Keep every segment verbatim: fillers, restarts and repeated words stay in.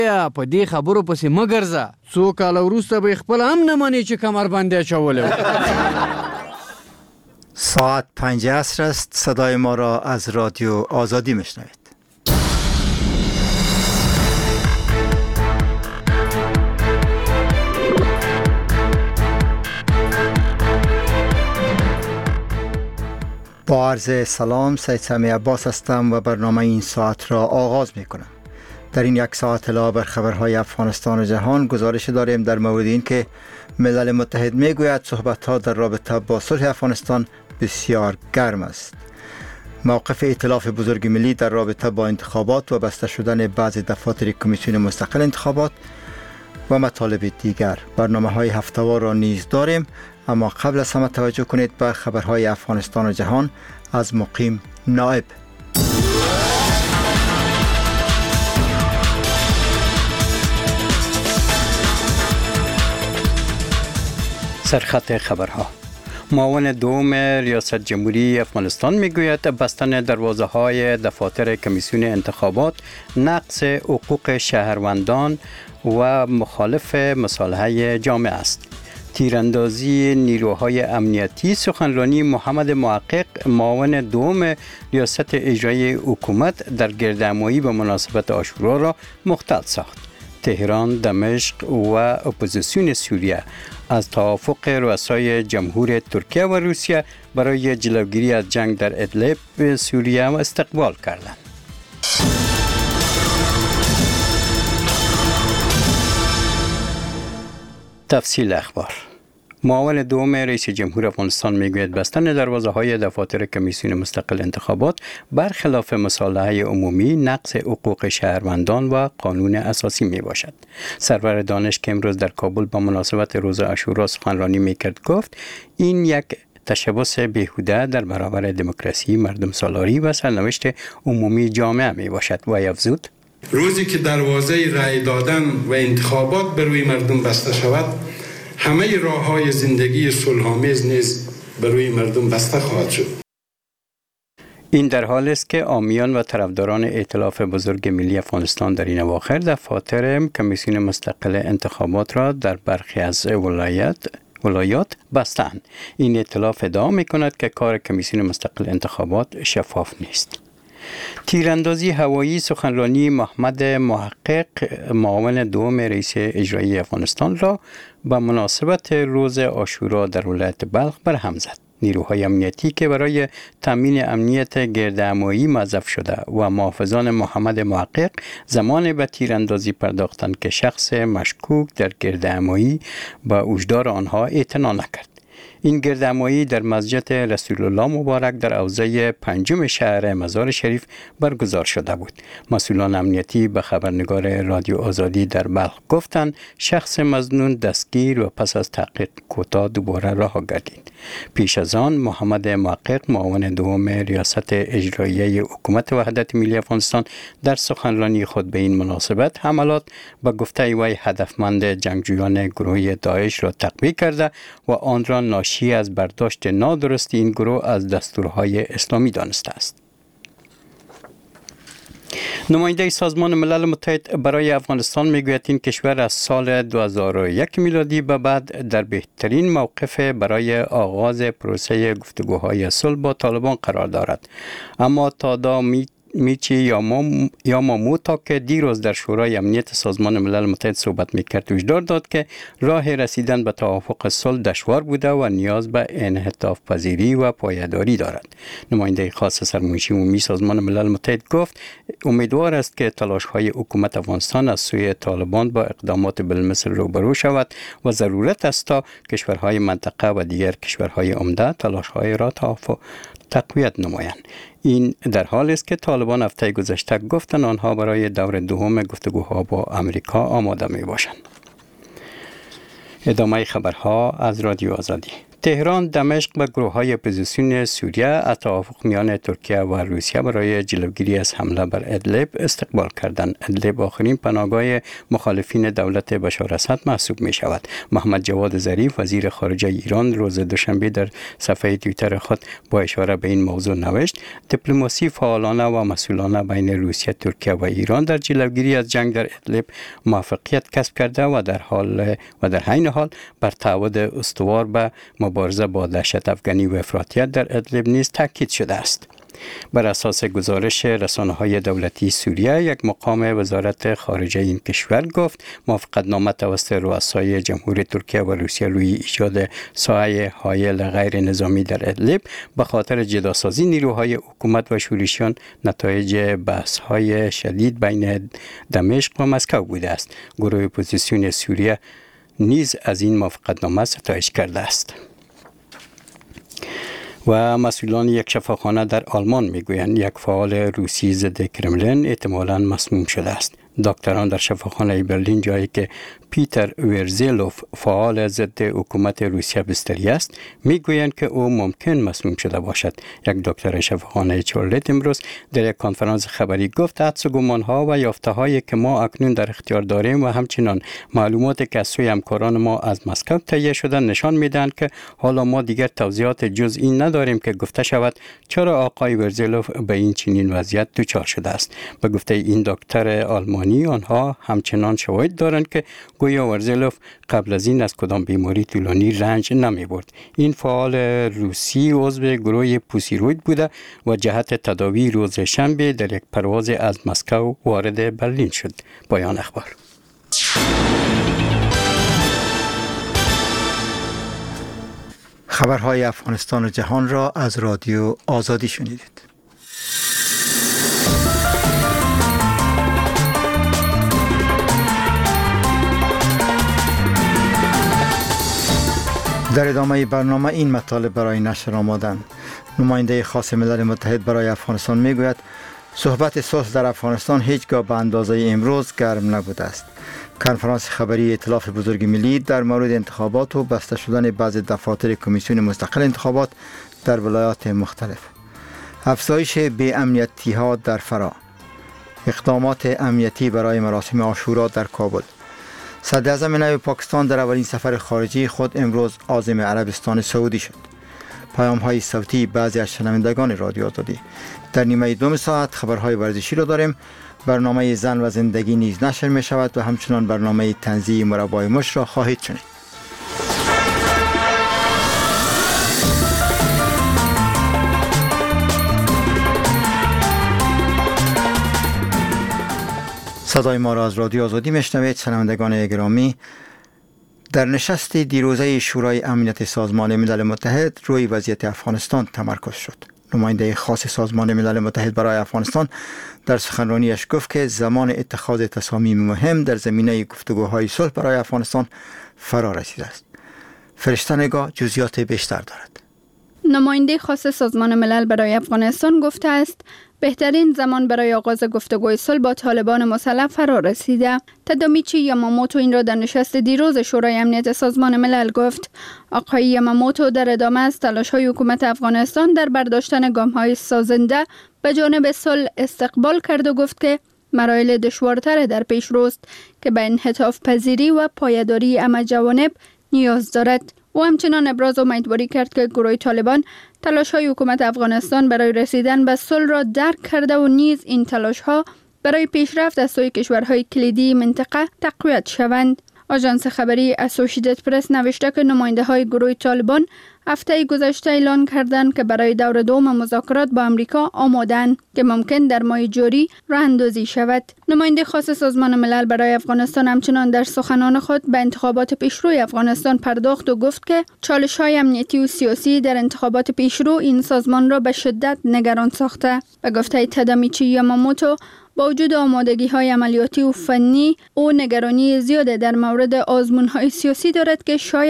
یا په دې خبرو پسې مګرځه، څو کاله وروسته به خپل هم نه منې چې کمربند اچولی. ساعت پنج عصر است. صدای ما را از رادیو آزادی میشنوید. با عرض سلام، سید سمیع عباس هستم و برنامه این ساعت را آغاز می کنم. در این یک ساعت علاوه بر خبرهای افغانستان و جهان گزارش داریم در مورد این که ملل متحد می گوید صحبت‌ها در رابطه با صلح افغانستان بسیار گرم است. موقف ائتلاف بزرگ ملی در رابطه با انتخابات و بسته شدن بعضی دفاتر کمیسیون مستقل انتخابات و مطالب دیگر. برنامه‌های هفته‌وار را نیز داریم، اما قبل از همه توجه کنید به خبرهای افغانستان و جهان از مقیم نائب. سرخط خبرها. معاون دوم ریاست جمهوری افغانستان میگوید بستن دروازه های دفاتر کمیسیون انتخابات نقض حقوق شهروندان و مخالف مصالحه جامعه است. تیراندازی نیروهای امنیتی. سخنرانی محمد محقق معاون دوم ریاست اجرایی حکومت در گردهمایی به مناسبت عاشورا را مختل ساخت. تهران، دمشق و اپوزیسیون سوریه از توافق رؤسای جمهور ترکیه و روسیه برای جلوگیری از جنگ در ادلب سوریه استقبال کردند. تفصیل اخبار. معاون دوم رئیس جمهور افغانستان میگوید بستن دروازه های دفاتر کمیسیون مستقل انتخابات برخلاف مصالحه عمومی نقض حقوق شهروندان و قانون اساسی می باشد. سرور دانش که امروز در کابل با مناسبت روز عاشورا سخنرانی میکرد گفت این یک تشبث بیهوده در برابر دموکراسی، مردم سالاری و سرنوشت عمومی جامعه می باشد و افزود روزی که دروازه رأی دادن و انتخابات بر روی مردم بسته شود، همه راه‌های زندگی صلح‌آمیز نیز بر روی مردم بسته خواهد شد. این در حال است که حامیان و طرفداران ائتلاف بزرگ ملی افغانستان در این اواخر دفاتر کمیسیون مستقل انتخابات را در برخی از ولایت ولایات بستند. این ائتلاف ادعا می‌کند که کار کمیسیون مستقل انتخابات شفاف نیست. تیراندازی هوایی. سخنرانی محمد محقق معاون دوم رئیس اجرایی افغانستان را به مناسبت روز عاشورا در ولایت بلخ برهم زد. نیروهای امنیتی که برای تامین امنیت گردهمایی موظف شده و محافظان محمد محقق زمان به تیراندازی پرداختند که شخص مشکوک در گردهمایی به هشدار آنها اعتنا نکرد. این گردهمایی در مسجد رسول الله مبارک در حوزه پنجم شهر مزار شریف برگزار شده بود. مسئولان امنیتی به خبرنگار رادیو آزادی در بلخ گفتند شخص مظنون دستگیر و پس از تحقیق کوتاه دوباره رها گردید. پیش از آن محمد محقق معاون دوم ریاست اجرایی حکومت وحدت ملی افغانستان در سخنرانی خود به این مناسبت حملات به گفته وی هدفمند جنگجویان گروه داعش را تقویه کرده و آن را ناشی از برداشت نادرست این گروه از دستورهای اسلامی دانسته است. نماینده سازمان ملل متحد برای افغانستان میگوید این کشور از سال دو هزار و یک میلادی به بعد در بهترین موقف برای آغاز پروسه گفتگوهای صلح با طالبان قرار دارد، اما تا دامی میچی یا ما یا ماموتا که دیروز در شورای امنیت سازمان ملل متحد صحبت میکرد هشدار داد که راه رسیدن به توافق صلح دشوار بوده و نیاز به انعطاف پذیری و پایداری دارد. نماینده خاص سرمنشی عمومی سازمان ملل متحد گفت امیدوار است که تلاش‌های حکومت افغانستان از سوی طالبان با اقدامات بالمثل روبرو شود و ضرورت است تا کشورهای منطقه و دیگر کشورهای عمده تلاش‌های را توافق تقویت نمایند. این در حال است که طالبان هفته گذشته گفتند آنها برای دور دوم گفتگوها با امریکا آماده می باشند. ادامه خبرها از رادیو آزادی. تهران، دمشق و گروه‌های اپوزیسیون سوریه از توافق میان ترکیه و روسیه برای جلوگیری از حمله بر ادلب استقبال کردند. ادلب آخرین پناهگاه مخالفین دولت بشار اسد محسوب می شود. محمد جواد ظریف وزیر خارجه ایران روز دوشنبه در صفحه توییتر خود با اشاره به این موضوع نوشت: دیپلماسی فعالانه و مسئولانه بین روسیه، ترکیه و ایران در جلوگیری از جنگ در ادلب موفقیت کسب کرده و در حال و در عین حال بر تعهد استوار به مبارزه با دهشت افغانی و افراطیت در ادلب نیز تاکید شده است. بر اساس گزارش رسانه‌های دولتی سوریه، یک مقام وزارت خارجه این کشور گفت موافقتنامه توسط رؤسای جمهوری ترکیه و روسیه روی ایجاد ساحه حائل غیر نظامی در ادلب به خاطر جداسازی نیروهای حکومت و شورشیان نتایج بحث‌های شدید بین دمشق و مسکو بوده است. گروه اپوزیسیون سوریه نیز از این موافقتنامه ستایش کرده است. و مسئولان یک شفاخانه در آلمان میگویند یک فعال روسی ضد کرملین احتمالاً مسموم شده است. دکتران در شفاخانه برلین، جایی که پیتر ورزلوف فعال ضد حکومت روسیه بستری است، میگویند که او ممکن مسموم شده باشد. یک دکتر شفاخانه چارلت امروز در یک کنفرانس خبری گفت حدس و گمان‌ها و یافته‌هایی که ما اکنون در اختیار داریم و همچنین معلوماتی که از سوی همکاران ما از مسکو تهیه شده نشان میدهند که حالا ما دیگر توضیحات جزئی نداریم که گفته شود چرا آقای ورزلوف به این چنین وضعیت دچار شده است. به گفته این دکتر آلمانی، آنها همچنان شواهد دارند که گویا ورزلوف قبل از این از کدام بیماری طولانی رنج نمی برد. این فعال روسی عضو گروه پوسیروید بوده و جهت تداوی روز شنبه در یک پرواز از مسکو وارد برلین شد. پایان اخبار. خبرهای افغانستان و جهان را از رادیو آزادی شنیدید. در ادامه برنامه این مطالب برای نشر آمادند. نماینده خاص ملل متحد برای افغانستان میگوید صحبت صلح در افغانستان هیچگاه به اندازه امروز گرم نبوده است. کنفرانس خبری ائتلاف بزرگ ملی در مورد انتخابات و بسته شدن بعضی دفاتر کمیسیون مستقل انتخابات در ولایات مختلف. افزایش بی امنیتی ها در فرا. اقدامات امنیتی برای مراسم عاشورا در کابل. صدر اعظم نو پاکستان در اولین سفر خارجی خود امروز عازم عربستان سعودی شد. پیام های صوتی بعضی از شنوندگان رادیو آزادی. در نیمه دوم ساعت خبرهای ورزشی را داریم. برنامه زن و زندگی نیز نشر می شود و همچنان برنامه طنزی مربای مش را خواهید شنید. صدای ما را از رادیو آزادی میشنوید. شنوندگان گرامی، در نشست دیروزه شورای امنیت سازمان ملل متحد روی وضعیت افغانستان تمرکز شد. نماینده خاص سازمان ملل متحد برای افغانستان در سخنرانیش گفت که زمان اتخاذ تصامیم مهم در زمینه گفتگوهای صلح برای افغانستان فرا رسیده است. فرشته نگاه جزئیات بیشتر دارد. نماینده خاص سازمان ملل برای افغانستان گفته است بهترین زمان برای آغاز گفتگوی صلح با طالبان مسلح فرا رسیده. تادامیچی یاماموتو این را در نشست دیروز شورای امنیت سازمان ملل گفت. آقای یاماموتو در ادامه از تلاش‌های حکومت افغانستان در برداشتن گام‌های سازنده به جانب صلح استقبال کرد و گفت که مراحل دشوارتر در پیش روست که به انعطاف پذیری و پایداری همه جوانب نیاز دارد. او همچنان ابراز امیدواری کرد که گروه طالبان تلاش‌های حکومت افغانستان برای رسیدن به صلح را درک کرده و نیز این تلاش‌ها برای پیشرفت از سوی کشورهای کلیدی منطقه تقویت شوند. آژانس خبری اسوسییتد پرس نوشته که نماینده‌های گروه طالبان هفته گذشته اعلان کردند که برای دور دوم مذاکرات با امریکا آماده‌اند که ممکن در ماه جاری راه‌اندازی شود. نماینده خاص سازمان ملل برای افغانستان همچنان در سخنان خود به انتخابات پیشروی افغانستان پرداخت و گفت که چالش‌های امنیتی و سیاسی در انتخابات پیشرو این سازمان را به شدت نگران ساخته. به گفته تادامیچی یاماموتو، با وجود آمادگی‌های عملیاتی و فنی، او نگرانی زیاد در مورد آزمون‌های سیاسی دارد که شاید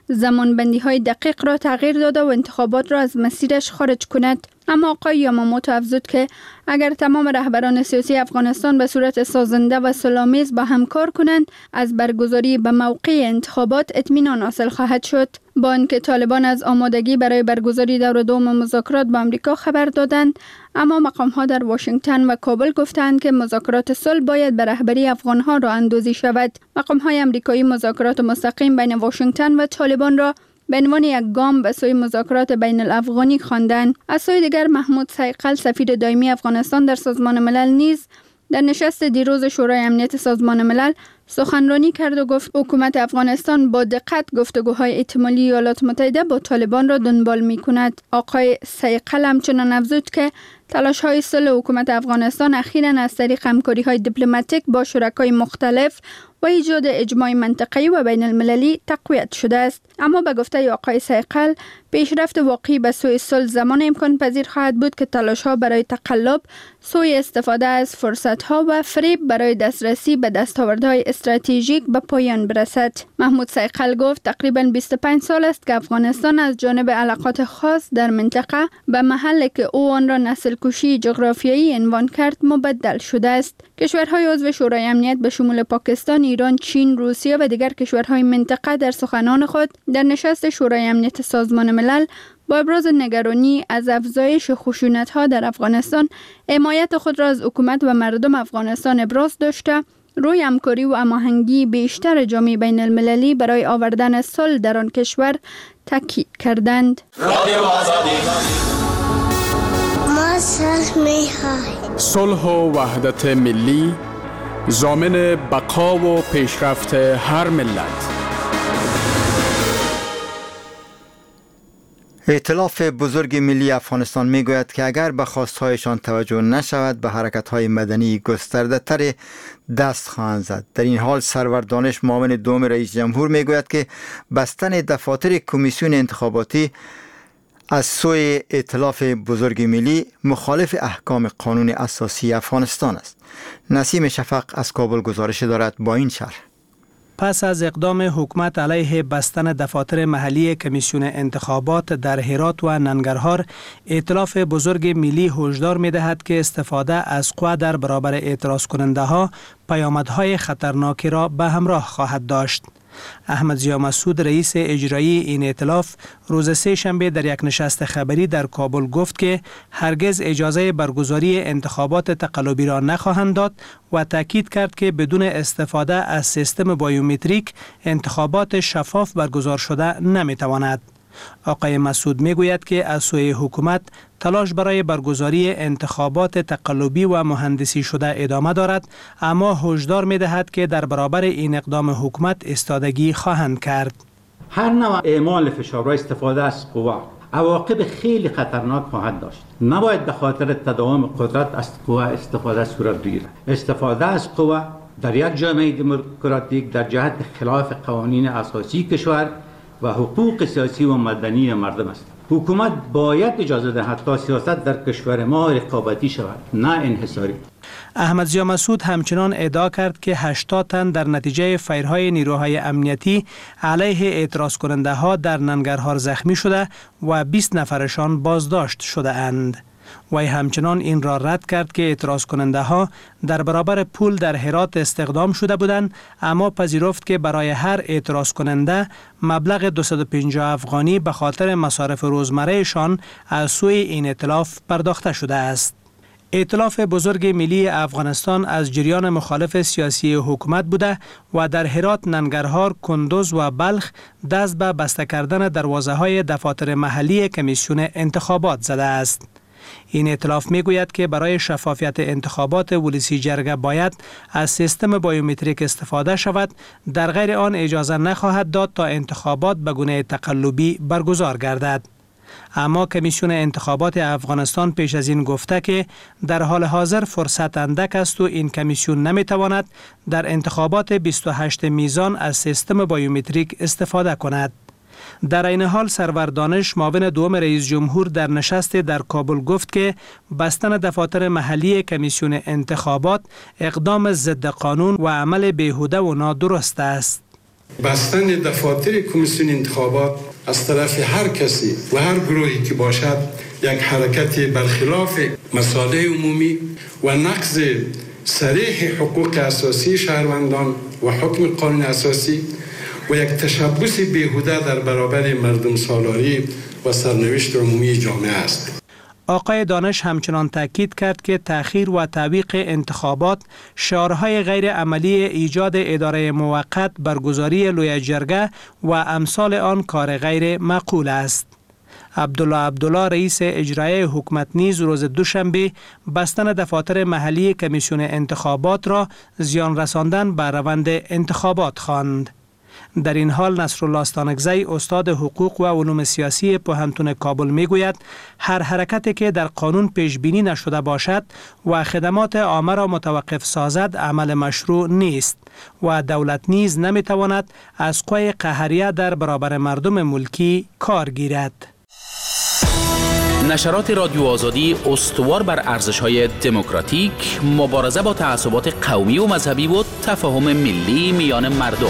زمانبندی های دقیق را تغییر داده و انتخابات را از مسیرش خارج کند. اما آقای یاماموتو افزود که اگر تمام رهبران سیاسی افغانستان به صورت سازنده و صلح‌آمیز با هم کار کنند، از برگزاری به موقع انتخابات اطمینان حاصل خواهد شد. با اینکه طالبان از آمادگی برای برگزاری دور دوم مذاکرات با آمریکا خبر دادند، اما مقام‌ها در واشنگتن و کابل گفتند که مذاکرات صلح باید به رهبری افغان‌ها راه اندازی شود. مقام‌های آمریکایی مذاکرات مستقیم بین واشنگتن و طالبان را به عنوان یک گام به سوی مذاکرات بین الافغانی خواندند. از سوی دیگر محمود صیقل سفیر دائمی افغانستان در سازمان ملل نیز در نشست دیروز شورای امنیت سازمان ملل سخنرانی کرد و گفت حکومت افغانستان با دقت گفتگوهای احتمالی ایالات متحده با طالبان را دنبال می کند. آقای صیقل همچنان افزود که تلاش های صلح حکومت افغانستان اخیراً از طریق همکاری های دیپلماتیک با شرکای مختلف و ایجاد اجماع منطقه‌ای و بین المللی تقویت شده است. اما به گفته آقای صیقل، پیشرفت واقعی به سوی صلح زمان امکان پذیر خواهد بود که تلاش‌ها برای تقلب، سوی استفاده از فرصت‌ها و فریب برای دسترسی به دستاوردهای استراتژیک به پایان برسد. محمود صیقل گفت تقریباً بیست و پنج سال است که افغانستان از جانب علاقات خاص در منطقه به محلی که او آن را نسل کشی جغرافیایی عنوان کرد مبدل شده است. کشورهای عضو شورای امنیت به شمول پاکستان، ایران، چین، روسیه و دیگر کشورهای منطقه در سخنان خود در نشست شورای امنیت سازمان ملل با ابراز نگرانی از افزایش خشونت‌ها در افغانستان حمایت خود را از حکومت و مردم افغانستان ابراز داشته، روی همکاری و هماهنگی بیشتر جامعه بین المللی برای آوردن صلح در آن کشور تاکید کردند. ما صلح می‌خواهیم. صلح و وحدت ملی ضامن بقا و پیشرفت هر ملت. ائتلاف بزرگ ملی افغانستان میگوید که اگر به خواستهایشان توجه نشود به حرکت‌های مدنی گسترده‌تر دست خواهند زد. در این حال سرور دانش معاون دوم رئیس جمهور میگوید که بستن دفاتر کمیسیون انتخاباتی از سوی ائتلاف بزرگ ملی مخالف احکام قانون اساسی افغانستان است. نسیم شفق از کابل گزارش دارد با این شرح. پس از اقدام حکومت علیه بستن دفاتر محلی کمیسیون انتخابات در هرات و ننگرهار، ائتلاف بزرگ ملی هشدار می‌دهد که استفاده از قوه در برابر اعتراض کننده ها پیامدهای خطرناکی را به همراه خواهد داشت. احمد ضیا مسعود رئیس اجرایی این ائتلاف روز سه شنبه در یک نشست خبری در کابل گفت که هرگز اجازه برگزاری انتخابات تقلبی را نخواهند داد و تاکید کرد که بدون استفاده از سیستم بایومتریک انتخابات شفاف برگزار شده نمیتواند. آقای مسعود میگوید که از سوی حکومت تلاش برای برگزاری انتخابات تقلبی و مهندسی شده ادامه دارد، اما هشدار می‌دهد که در برابر این اقدام حکومت ایستادگی خواهند کرد. هر نوع اعمال فشار و استفاده از قوا عواقب خیلی خطرناک خواهد داشت. نباید به خاطر تداوم قدرت از قوا استفاده صورت بگیرد. استفاده از قوا در یک جامعه دموکراتیک در جهت خلاف قوانین اساسی کشور و حقوق سیاسی و مدنی مردم است. حکومت باید اجازه دهد تا سیاست در کشور ما رقابتی شود، نه انحصاری. احمد ضیا مسعود همچنان ادعا کرد که هشتاد تن در نتیجه فایرهای نیروهای امنیتی علیه اعتراض کننده ها در ننگرهار زخمی شده و بیست نفرشان بازداشت شده اند. وی همچنان این را رد کرد که اعتراض کننده ها در برابر پول در هرات استخدام شده بودند، اما پذیرفت که برای هر اعتراض کننده مبلغ دویست و پنجاه افغانی به خاطر مصارف روزمرهشان از سوی این ائتلاف پرداخته شده است. ائتلاف بزرگ ملی افغانستان از جریان مخالف سیاسی حکومت بوده و در هرات، ننگرهار، کندوز و بلخ دست به بسته کردن دروازه‌های دفاتر محلی کمیسیون انتخابات زده است. این ائتلاف میگوید که برای شفافیت انتخابات ولسی جرگه باید از سیستم بایومتریک استفاده شود، در غیر آن اجازه نخواهد داد تا انتخابات به گونه تقلبی برگزار گردد. اما کمیسیون انتخابات افغانستان پیش از این گفته که در حال حاضر فرصت اندک است و این کمیسیون نمیتواند در انتخابات بیست و هشت میزان از سیستم بایومتریک استفاده کند. در این حال سرور دانش معاون دوم رئیس جمهور در نشست در کابل گفت که بستن دفاتر محلی کمیسیون انتخابات اقدام ضد قانون و عمل بیهوده و نادرست است. بستن دفاتر کمیسیون انتخابات از طرف هر کسی و هر گروهی که باشد یک حرکت برخلاف مصالح عمومی و نقض صریح حقوق اساسی شهروندان و حکم قانون اساسی و یک تشبث بیهوده در برابر مردم سالاری و سرنوشت عمومی جامعه است. آقای دانش همچنان تاکید کرد که تأخیر و تعویق انتخابات شعارهای غیر عملی ایجاد اداره موقت، برگزاری لوی جرگه و امثال آن کار غیر معقول است. عبدالله عبدالله رئیس اجرایی حکومت نیز روز دوشنبه بستن دفاتر محلی کمیسیون انتخابات را زیان رساندن به روند انتخابات خواند. در این حال نصرالله استانکزی استاد حقوق و علوم سیاسی پوهنتون کابل میگوید هر حرکتی که در قانون پیش بینی نشده باشد و خدمات عامه را متوقف سازد عمل مشروع نیست و دولت نیز نمیتواند از قوه قهریه در برابر مردم ملکی کار گیرد. نشرات رادیو آزادی استوار بر ارزش‌های دموکراتیک، مبارزه با تعصبات قومی و مذهبی و تفاهم ملی میان مردم.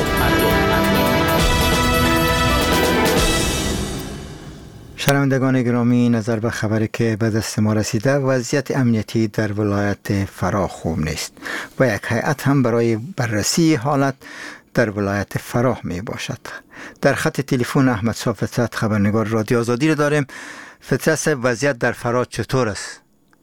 شنوندگان گرامی، نظر به خبری که به دست ما رسیده، وضعیت امنیتی در ولایت فرا خوب نیست و یک هیئت هم برای بررسی حالت در ولایت فرا می باشد. در خط تلفن احمد شاه فطرت خبرنگار رادیو آزادی را داریم. فطرت، وضعیت در فرا چطور است؟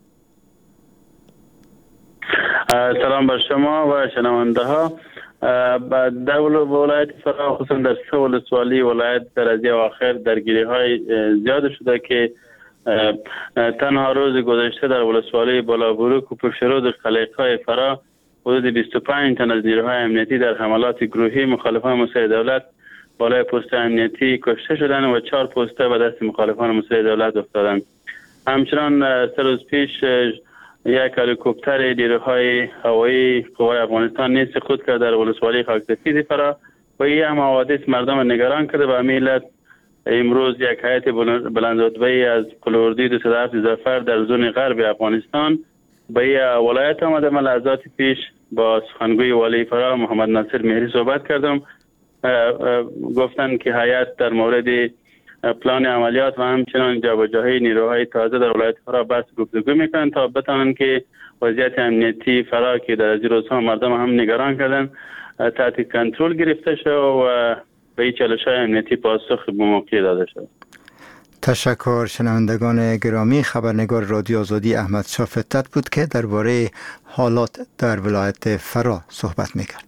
سلام بر شما و شنونده ها. در ولایت فرا خصوصا در سه ولسوالی ولایت در از آخر درگیری های زیاد شده که تنها روز گذشته در ولسوالی بالابروک و پشترود قلعه‌های فرا حدود بیست و پنج تن از نیروهای امنیتی در حملات گروهی مخالفان مسیح دولت بالای پست امنیتی کشته شدند و چهار پسته به دست مخالفان مسیح دولت افتادند. همچنان سه روز پیش یک هلیکوپتر نیروهای هوایی قوای افغانستان نیز سقوط کرد در ولسوالی خاکسفید فرا و این هم حوادث مردم نگران کرده. به میلت امروز یک هیئت بلندرتبه از قلوردی دویست و هفت ظفر در زون غرب افغانستان به این ولایت آمده. من لحظات پیش با سخنگوی والی فرا محمد ناصر مهری صحبت کردم. گفتند که هیئت در مورد پلان عملیات و همچنان جابجایی نیروهای تازه در ولایت فرا بحث گفتگو میکنند تا بتوانند که وضعیت امنیتی فرا که در این روزها مردم هم نگران کردند تحت کنترل گرفته شد و به این چالش‌های امنیتی پاسخ به موقع داده شد. تشکر. شنوندگان گرامی، خبرنگار رادیو آزادی احمد شاه فطرت بود که درباره حالات در ولایت فرا صحبت میکرد.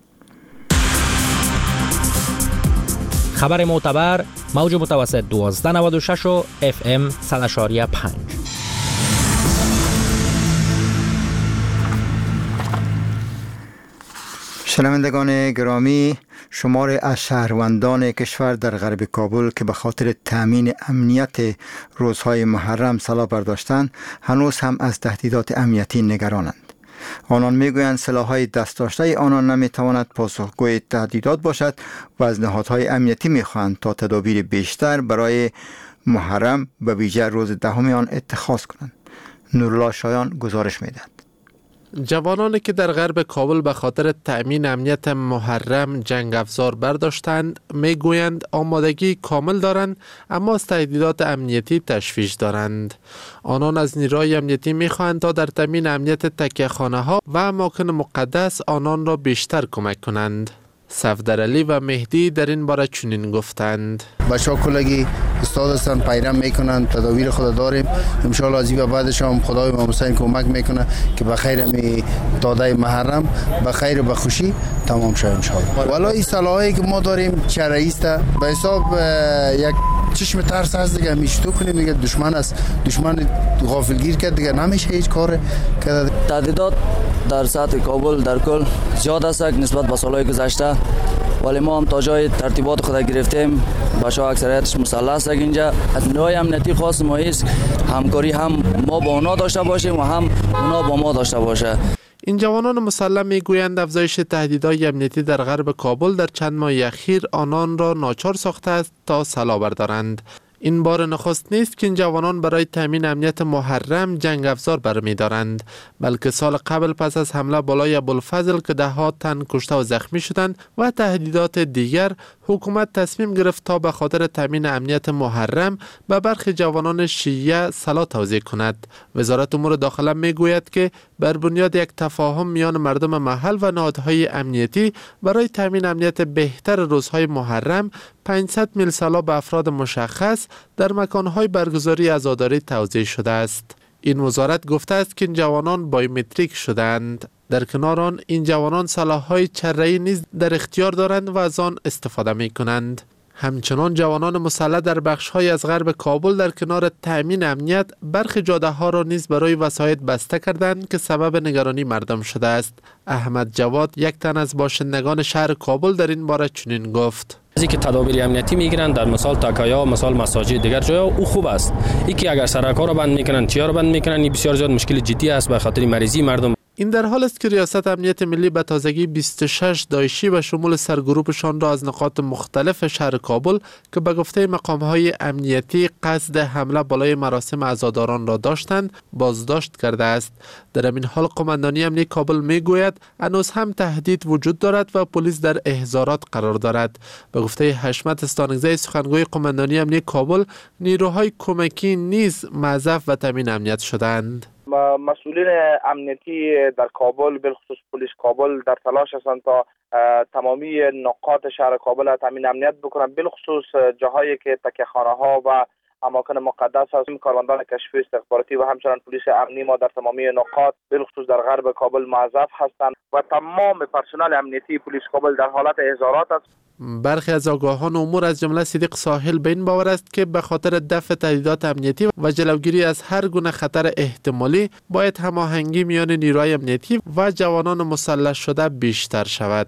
خبر معتبر، موج متوسط دوازده نود و شش و اف ام صد و پنج. شنوندگان گرامی، شمار از شهروندان کشور در غرب کابل که به خاطر تامین امنیت روزهای محرم سلاح برداشتند هنوز هم از تهدیدات امنیتی نگرانند. آنان میگویند سلاح‌های دست داشته آنان نمیتواند پاسخگوی تهدیدات باشد و از نهادهای امنیتی میخواهند تا تدابیر بیشتر برای محرم به ویژه روز دهم آن اتخاذ کنند. نورالله شایان گزارش میدهد. جوانانی که در غرب کابل به خاطر تأمین امنیت محرم جنگ افزار برداشتند میگویند آمادگی کامل دارند اما از تهدیدات امنیتی تشویش دارند. آنان از نیروهای امنیتی میخواهند تا در تأمین امنیت تکیه‌خانه ها و اماکن مقدس آنان را بیشتر کمک کنند. صفدر علی و مهدی در این باره چنین گفتند: بچه‌ها کلگی استاد هستن، پیرم میکنن، تدابیر خود داریم. ان شاء الله از این بعدش هم خدای امام حسین کمک میکنه که به خیر می داده محرم به خیر و به خوشی تمام شه ان شاء الله. والا این صلاحی که ما داریم چه رئیس به حساب یک چشم ترس هست دیگه، میشتو کنیم دیگه. دشمن است، دشمن غافلگیر کرد دیگه، نمیشه هیچ کار کرد. تهدیدات در سطح کابل در کل زیاد است نسبت به سالهای گذشته، ولی ما هم تا جای ترتیبات خود گرفتیم. بچه‌ها اکثریتش مسلح است. اینجا از نیروهای امنیتی خاص ما است همکاری هم ما با اونا داشته باشیم و هم اونا با ما داشته باشه. این جوانان مسلح میگویند افزایش تهدیدهای امنیتی در غرب کابل در چند ماه اخیر آنان را ناچار ساخته است تا سلاح بردارند. این بار نخست نیست که این جوانان برای تامین امنیت محرم جنگ افزار برمی دارند، بلکه سال قبل پس از حمله بالای ابوالفضل که ده ها تن کشته و زخمی شدند و تهدیدات دیگر حکومت تصمیم گرفت تا به خاطر تامین امنیت محرم به برخی جوانان شیعه سلا توزیع کند. وزارت امور داخله می گوید که بر بنیاد یک تفاهم میان مردم محل و نهادهای امنیتی برای تامین امنیت بهتر روزهای محرم پانصد میل سلا به افراد مشخص در مکانهای برگزاری عزاداری توزیع شده است. این وزارت گفته است که این جوانان بایومتریک شدند. در کنار آن این جوانان سلاح‌های چره‌ای نیز در اختیار دارند و از آن استفاده می‌کنند. همچنان جوانان مسلح در بخش‌های از غرب کابل در کنار تأمین امنیت برخی جاده‌ها را نیز برای وسایط بسته کردند که سبب نگرانی مردم شده است. احمد جواد یک تن از باشندگان شهر کابل در این باره چنین گفت: ازی که تدابیر امنیتی میگیرن در مثال تکایا، مثال مساجد، دیگر جاها او خوب است. این که اگر سرک‌ها را بند میکنن، چیا را بند میکنن، این بسیار زیاد مشکل جدی است به خاطر مریضی مردم. این در حال است که ریاست امنیت ملی به تازگی بیست و شش داعشی و شمول سرگروهشان را از نقاط مختلف شهر کابل که به گفته مقام‌های امنیتی قصد حمله بالای مراسم عزاداران را داشتند بازداشت کرده است. در این حال قماندانی امنیتی کابل میگوید هنوز هم تهدید وجود دارد و پلیس در احضارات قرار دارد. به گفته حشمت استانگزی سخنگوی قماندانی امنیتی کابل، نیروهای کمکی نیز موظف و تامین امنیت شدند. مسئولین امنیتی در کابل بالخصوص پلیس کابل در تلاش هستند تا تمامی نقاط شهر کابل تامین امنیت بکنند، بالخصوص جاهایی که تکیه‌خانه ها و اماکن مقدس هست. کارمندان کشفی استخباراتی و همچنین پلیس امنی ما در تمامی نقاط بالخصوص در غرب کابل موظف هستند و تمام پرسنل امنیتی پلیس کابل در حالت احضارات است. برخی از آگاهان امور از جمله صدیق ساحل به این باور است که به خاطر دفع تهدیدات امنیتی و جلوگیری از هر گونه خطر احتمالی باید هماهنگی میان نیروهای امنیتی و جوانان مسلح شده بیشتر شود.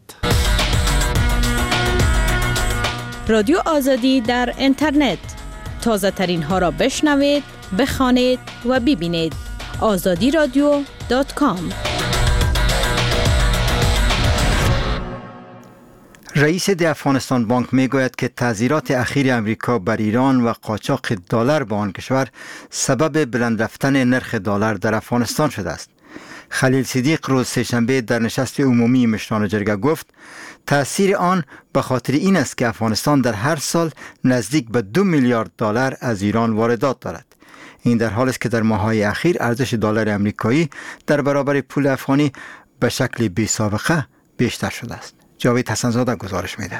رادیو آزادی در اینترنت، تازه ترین ها را بشنوید، بخوانید و ببینید. آزادی رادیو دات کام. رئیس دی افغانستان بانک میگوید که تعذیرات اخیر امریکا بر ایران و قاچاق دلار به آن کشور سبب بلند رفتن نرخ دلار در افغانستان شده است. خلیل صدیق روز سه‌شنبه در نشست عمومی مشران جرگه گفت تأثیر آن به خاطر این است که افغانستان در هر سال نزدیک به دو میلیارد دلار از ایران واردات دارد. این در حالی است که در ماه‌های اخیر ارزش دلار امریکایی در برابر پول افغانی به شکل بی سابقه بیشتر شده است. جاوید حسن‌زاده گزارش می‌دهد.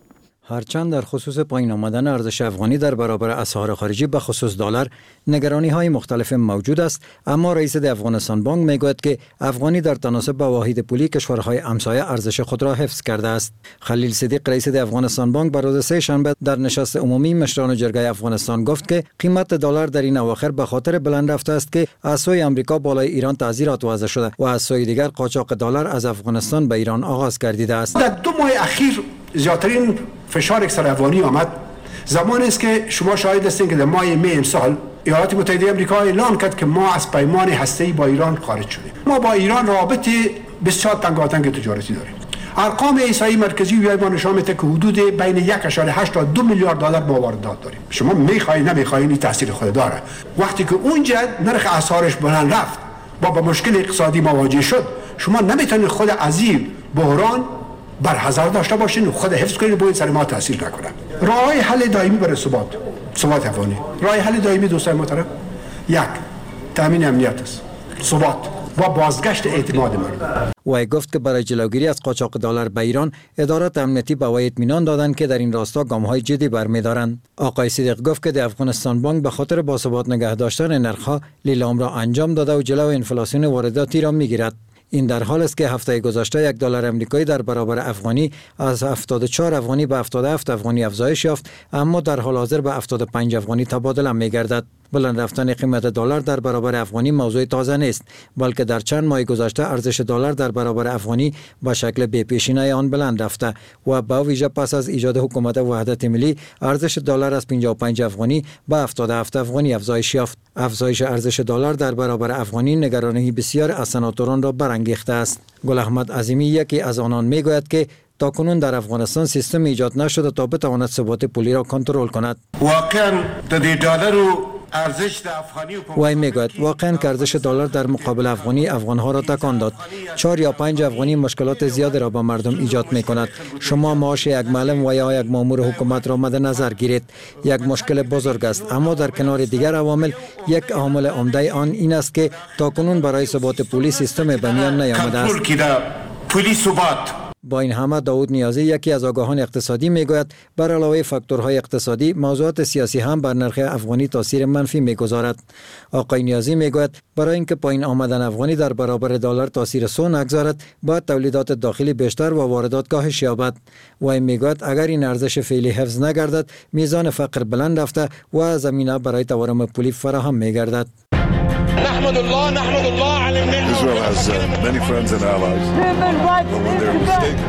هرچند در خصوص پایین آمدن ارزش افغانی در برابر اسعار خارجی به خصوص دلار نگرانی‌های مختلف موجود است، اما رئیس دی افغانستان بانک میگوید که افغانی در تناسب با واحد پولی کشورهای همسایه ارزش خود را حفظ کرده است. خلیل صدیق رئیس دی افغانستان بانک بر روز سه شنبه در نشست عمومی مشران جرگه افغانستان گفت که قیمت دلار در این اواخر به خاطر بلند رفته است که از سوی آمریکا بالای ایران تعذیرات وضع شده و از سوی دیگر قاچاق دلار از افغانستان به ایران آغاز گردیده است. در دو ماه اخیر زیادترین فشار اکثر افغانی آمد زمانی است که شما شاهد هستید که در ماه می امسال ایالات متحده آمریکا اعلان کرد که ما از پیمان هسته‌ای با ایران خارج شدیم. ما با ایران رابطه بسیار تنگاتنگ تجارتی داریم. ارقام احصایی مرکزی وی ما نشان میده که حدود بین یک و هشت تا دو میلیارد دلار ما واردات داریم. شما میخواهید نمیخواهید این تاثیر خود داره. وقتی که اونجا نرخ اسعارش بلند رفت با با مشکل اقتصادی مواجه شد، شما نمیتونید خود از این بحران برحذر داشته باشین و خود حفظ کنید باید سر ما تاثیر نکنه. راه حل دائمی برای ثبات ثبات افغانی، راه حل دائمی دوستان محترم یک تامین امنیت است، ثبات و بازگشت اعتماد مردم. وی گفت که برای جلوگیری از قاچاق دلار به ایران ادارات امنیتی به وی اطمینان دادند که در این راستا گام‌های جدی برمی‌دارند. آقای صدیق گفت که در افغانستان بانک به خاطر باثبات نگه داشتن نرخ‌ها لیلام را انجام داده و جلو انفلاسیون وارداتی را می‌گیرد. این در حال است که هفته گذشته یک دلار امریکایی در برابر افغانی از هفتاد و چهار افغانی به هفتاد و هفت افغانی افزایش یافت، اما در حال حاضر به هفتاد و پنج افغانی تبادله می‌گردد. بلند رفتن قیمت دلار در برابر افغانی موضوع تازه نیست، بلکه در چند ماه گذشته ارزش دلار در برابر افغانی به شکل بی پیشینه آن بلند رفته و با ویژه پس از ایجاد حکومت وحدت ملی ارزش دلار از پنجاه و پنج افغانی به هفتاد و هفت افغانی افزایش یافت. افزایش ارزش دلار در برابر افغانی نگرانی بسیار از سناتوران را برانگیخته است. گل احمد عظیمی یکی از آنان میگوید که تاکنون در افغانستان سیستم ایجاد نشده تا بتواند ثبات پولی را کنترل کند. واقعا د دې ډالرو ارزش افغانی و وی میگوید واقعا که ارزش دلار در مقابل افغانی افغانها را تکان داد. چهار یا پنج افغانی مشکلات زیادی را به مردم ایجاد می کند. شما معاش یک معلم و یا یک مامور حکومت را مد نظر گیرید. یک مشکل بزرگ است، اما در کنار دیگر عوامل یک عامل عمده آن این است که تاکنون برای ثبات پلیس سیستم به میان نیامده است. با این همه داود نیازی یکی از آگاهان اقتصادی میگوید بر علاوه فاکتورهای اقتصادی موضوعات سیاسی هم بر نرخ افغانی تاثیر منفی میگذارد. آقای نیازی میگوید برای اینکه پایین آمدن افغانی در برابر دلار تاثیر سو نگذارد باید تولیدات داخلی بیشتر و واردات کاهش یابد. و میگوید اگر این ارزش فعلی حفظ نگردد میزان فقر بلند رفته و زمینه برای تورم پولی فراهم میگردد. نحمد الله نحمد الله على النعمة. Israel has uh, many friends and allies. But when they're mistaken.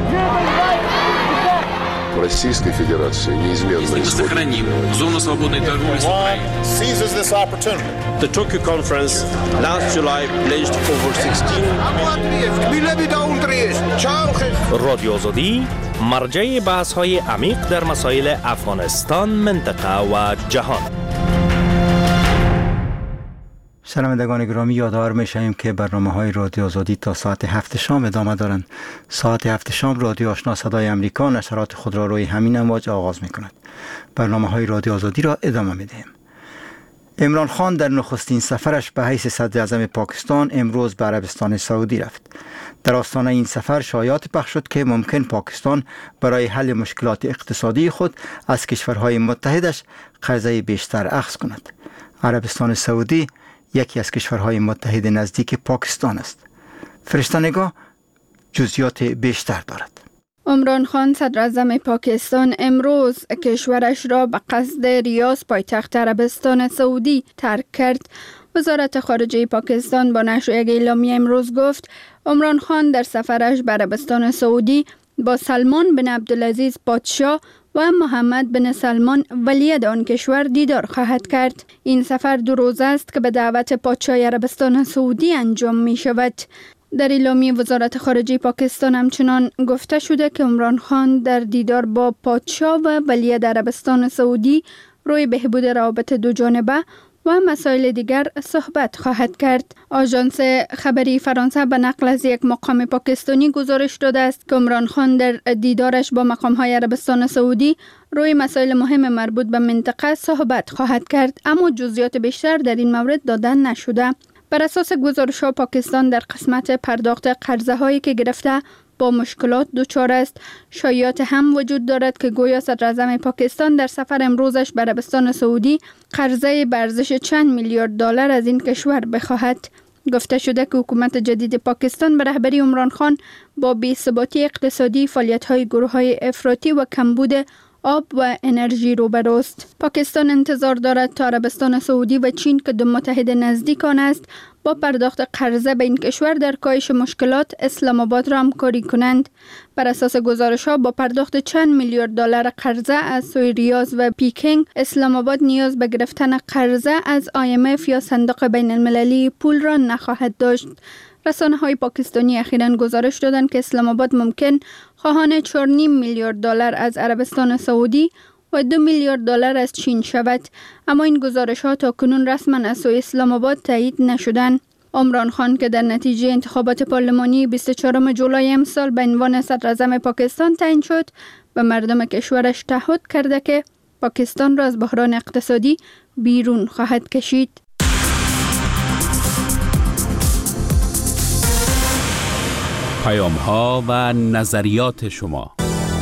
Российской Федерации неизменно сохраним зону свободной торговли с Украиной. Seizes this opportunity. The Tokyo conference last July pledged over sixteen رادیو آزادی مرجع بحث‌های عمیق در مسائل افغانستان، منطقه و جهان. شنوندگان گرامی، یادآور می‌شویم که برنامه‌های رادیو آزادی تا ساعت هفت شام ادامه دارند. ساعت هفت شام رادیو آشنا صدای امریکا نشرات خود را روی همین امواج آغاز می‌کند. برنامه‌های رادیو آزادی را ادامه می‌دهیم. عمران خان در نخستین سفرش به حیث صدر اعظم پاکستان امروز به عربستان سعودی رفت. در آستانه این سفر شایعات پخش شد که ممکن پاکستان برای حل مشکلات اقتصادی خود از کشورهای متحدش قرضه بیشتر اخذ کند. عربستان سعودی یکی از کشورهای متحد نزدیک پاکستان است. فرشته‌نگاه جزئیات بیشتر دارد. عمران خان صدر اعظم پاکستان امروز کشورش را به قصد ریاض پایتخت عربستان سعودی ترک کرد. وزارت خارجه پاکستان با نشر یک اعلامیه امروز گفت عمران خان در سفرش به عربستان سعودی با سلمان بن عبدالعزیز پادشاه و محمد بن سلمان ولیعهد آن کشور دیدار خواهد کرد. این سفر دو روزه است که به دعوت پادشاه عربستان سعودی انجام می شود. در اعلامیه وزارت خارجه پاکستان همچنان گفته شده که عمران خان در دیدار با پادشاه و ولیعهد عربستان سعودی روی بهبود روابط دو جانبه و مسائل دیگر صحبت خواهد کرد. آژانس خبری فرانسه به نقل از یک مقام پاکستانی گزارش داده است که عمران خان در دیدارش با مقام‌های عربستان سعودی روی مسائل مهم مربوط به منطقه صحبت خواهد کرد، اما جزئیات بیشتر در این مورد داده نشده. بر اساس گزارش‌ها پاکستان در قسمت پرداخت قرضه هایی که گرفته با مشکلات دچار است. شایعات هم وجود دارد که گویا صدر اعظم پاکستان در سفر امروزش به عربستان سعودی قرضه به ارزش چند میلیارد دلار از این کشور بخواهد. گفته شده که حکومت جدید پاکستان به رهبری عمران خان با بی‌ثباتی اقتصادی، فعالیت‌های گروه‌های افراطی و کمبود آب و انرژی روبروست. پاکستان انتظار دارد تا عربستان سعودی و چین که دو متحد نزدیک آن است با پرداخت قرضه به این کشور در کاهش مشکلات اسلام آباد را همکاری کنند. بر اساس گزارش‌ها با پرداخت چند میلیارد دلار قرضه از سوی ریاض و پیکینگ، اسلام آباد نیاز به گرفتن قرضه از آی ام اف یا صندوق بین المللی پول را نخواهد داشت. رسانه‌های پاکستانی اخیراً گزارش دادند که اسلام آباد ممکن خواهان چهار و نیم میلیارد دلار از عربستان سعودی و دو میلیارد دلار از چین شود، اما این گزارش‌ها تا کنون رسما از سوی اسلام آباد تایید نشدند. عمران خان که در نتیجه انتخابات پارلمانی بیست و چهارم جولای امسال به عنوان صدر اعظم پاکستان تعیین شد، به مردم کشورش تعهد کرده که پاکستان را از بحران اقتصادی بیرون خواهد کشید. پیام ها و نظریات شما.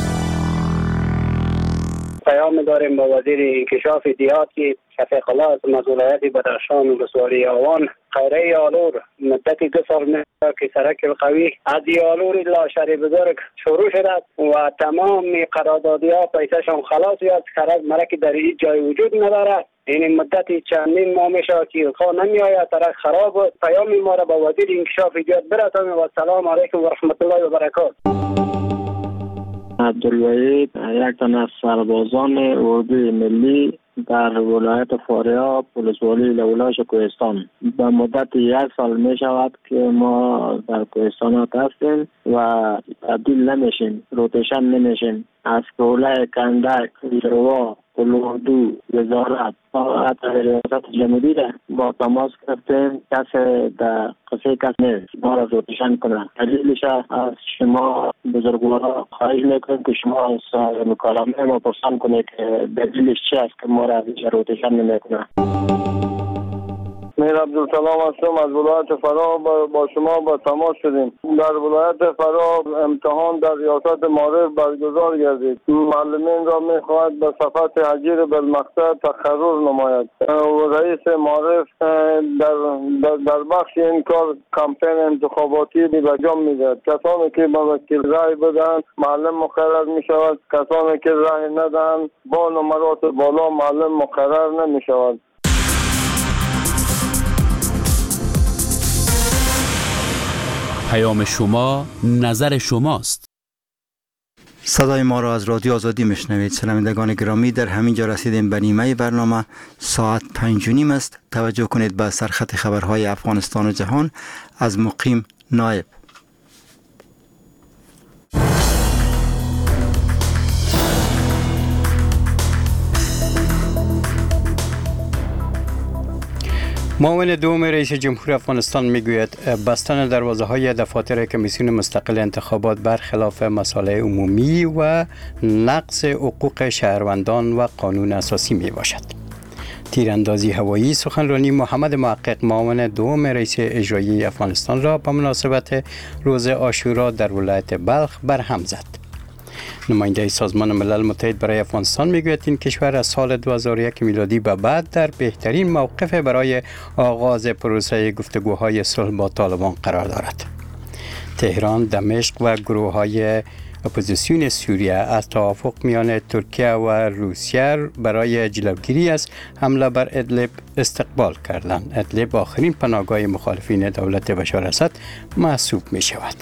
پیام داریم با وزیر انکشاف دیهاتی شفیق الله از مسئولیت بدخشان و ولسوالی آوان. خیره یالور مدتی دو سال میشه که سرک قوی از یالور الا شهر بزرگ شروع شده و تمام قراردادی ها پیسهشان خلاص یاد کرد، مرکی در این جای وجود نداره. این مدتی چندین ماه میشه که خواه نمی آید، سرک خراب بود. پیام ما را با وزیر انکشاف دیهات برسانیم و السلام علیکم و رحمت الله و برکاته. عبدالوحید یک تن از سربازان اردوی ملی در ولایت فاریاب ولسوالی لولاش کوهستان. به مدت یک سال می شود که ما در کوهستان هستیم و تبدیل نمیشیم، روتیشن نمیشیم. از کوله کندک، روا، اردو وزارت حتی ریاست جمهوری را با تماس گرفتیم، کسی در قصه کس نیست ما را روتشن کنه. دلیلش از شما بزرگوارا خواهش میکنیم که شما از مکالمه ما پرسان کنید که دلیلش چی است که ما را روتشن نمیکنه. میر عبدالسلام هستم از ولایت فرا. با شما با تماس شدیم. در ولایت فرا امتحان در ریاست معارف برگزار گردید. معلمین را میخواهد به صفحات حجیر بالمقصد تقرر نماید و رئیس معارف در, در, در بخش این کار کمپین انتخاباتی انجام میدهد. کسانی که با وکیل رای بدهند معلم مقرر میشود، کسانی که رای ندهند با نمرات بالا معلم مقرر نمیشود. پیام شما، نظر شماست. صدای ما را از رادیو آزادی میشنوید. شنوندگان گرامی، در همین جا رسیدیم به نیمه برنامه. ساعت پنج و نیم است. توجه کنید به سرخط خبرهای افغانستان و جهان از مقیم نایب. معاون دوم رئیس جمهور افغانستان میگوید بستن دروازه های دفاتر کمیسیون مستقل انتخابات برخلاف مصالح عمومی و نقض حقوق شهروندان و قانون اساسی می باشد. تیراندازی هوایی سخنرانی محمد محقق معاون دوم رئیس اجرایی افغانستان را به مناسبت روز عاشورا در ولایت بلخ برهم زد. نماینده سازمان ملل متحد برای افغانستان میگوید این کشور از سال دو هزار و یک میلادی به بعد در بهترین موقف برای آغاز پروسه گفتگوهای صلح با طالبان قرار دارد. تهران، دمشق و گروه‌های اپوزیسیون سوریه از توافق میان ترکیه و روسیه برای جلوگیری از حمله بر ادلب استقبال کردند. ادلب آخرین پناهگاه مخالفین دولت بشار اسد محسوب می شود.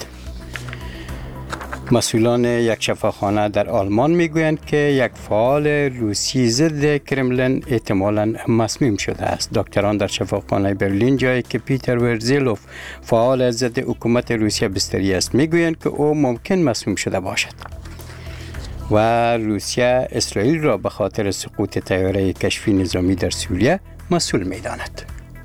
مسئولان یک شفاخانه در آلمان میگویند که یک فعال روسی ضد کرملین احتمالاً مسموم شده است. دکتران در شفاخانه برلین، جایی که پیتر ورزیلوف فعال ضد حکومت روسیه بستری است، میگویند که او ممکن مسموم شده باشد. و روسیه اسرائیل را به خاطر سقوط طیاره کشفی نظامی در سوریه مسئول میداند.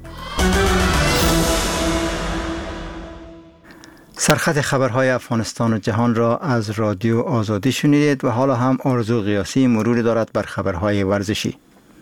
سرخط خبرهای افغانستان و جهان را از رادیو آزادی شنیدید و حالا هم آرزو قیاسی مروری دارد بر خبرهای ورزشی.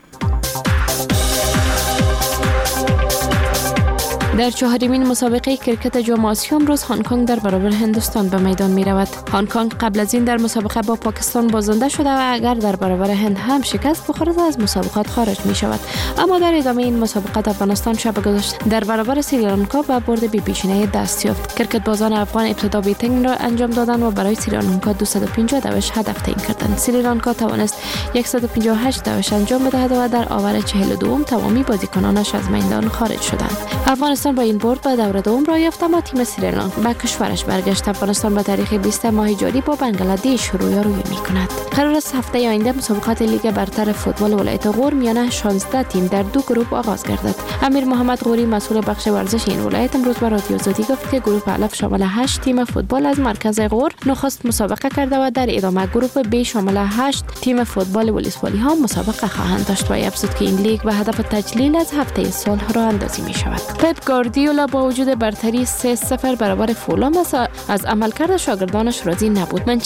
در چهارمین مسابقه کرکت جام آسیا امروز هنگ کنگ در برابر هندوستان به میدان می رود. هنگ کنگ قبل از این در مسابقه با پاکستان بازنده شده و اگر در برابر هند هم شکست بخورد از مسابقات خارج می شود. اما در ادامه این مسابقات افغانستان شب گذشته در برابر سریلانکا به برد بی پیشینه دست یافت. کرکت بازان افغان ابتدا بیتینگ را انجام دادند و برای سریلانکا دویست و پنجاه دوش هدف تعیین کردند. سریلانکا توانست صد و پنجاه و هشت دوش انجام بدهد و در آور چهل و دو تمامی بازیکنانش از میدان خارج شدند. افغانستان با این برد به دور دوم را یافت، اما تیم سریلانکا به کشورش برگشت. افغانستان به تاریخ بیست ماه جاری با بنگلادش رویارویی می‌کند. قرار است هفته آینده مسابقات لیگ برتر فوتبال ولایت غور میان شانزده تیم در دو گروه آغاز گردد. امیر محمد غوری مسئول بخش ورزش این ولایت امروز به رادیو آزادی گفت که گروه الف شامل هشت تیم فوتبال از مرکز غور نخست مسابقه کرده و در ادامه گروه ب شامل هشت تیم فوتبال ولیسوالی ها مسابقه خواهند داشت و افزود که این لیگ به هدف تجلیل از هفته صلح راه اندازی می شود. پپ گواردیولا با وجود برتری سه صفر برابر فولام از عملکرد شاگردانش راضی نبود.